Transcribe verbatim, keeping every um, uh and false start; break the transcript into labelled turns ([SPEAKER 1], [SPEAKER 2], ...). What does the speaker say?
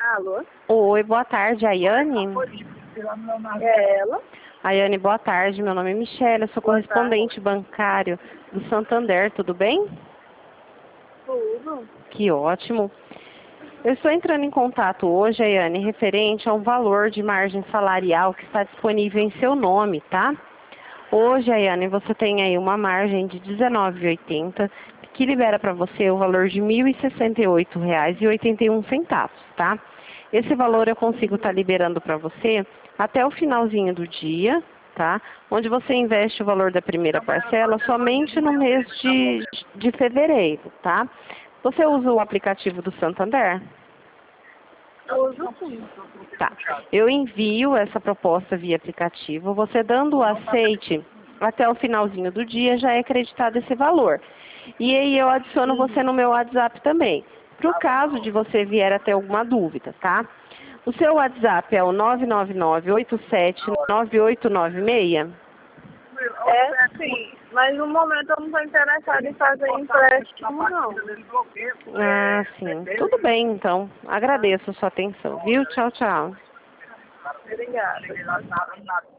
[SPEAKER 1] Alô?
[SPEAKER 2] Oi, boa tarde, Ayane.
[SPEAKER 1] É ela?
[SPEAKER 2] Ayane, boa tarde. Meu nome é Michelle, eu sou
[SPEAKER 1] Boa
[SPEAKER 2] correspondente bancário do Santander, tudo bem?
[SPEAKER 1] Tudo.
[SPEAKER 2] Que ótimo. Eu estou entrando em contato hoje, Ayane, referente a um valor de margem salarial que está disponível em seu nome, tá? Hoje, Ayane, você tem aí uma margem de dezenove reais e oitenta centavos, que libera para você o valor de mil e sessenta e oito reais e oitenta e um centavos, tá? Esse valor eu consigo estar liberando para você até o finalzinho do dia, tá? Onde você investe o valor da primeira parcela somente no mês de, de fevereiro, tá? Você usa o aplicativo do Santander?
[SPEAKER 1] Uso sim.
[SPEAKER 2] Tá. Eu envio essa proposta via aplicativo. Você dando o aceite até o finalzinho do dia já é acreditado esse valor. E aí eu adiciono você no meu WhatsApp também. Para o caso de você vier a ter alguma dúvida, tá? O seu WhatsApp é o nove nove nove, oito sete nove oito nove seis?
[SPEAKER 1] É sim, mas no momento eu não estou interessada em fazer empréstimo, não.
[SPEAKER 2] Ah, sim. Tudo bem, então. Agradeço a sua atenção, viu? Tchau, tchau.
[SPEAKER 1] Obrigada.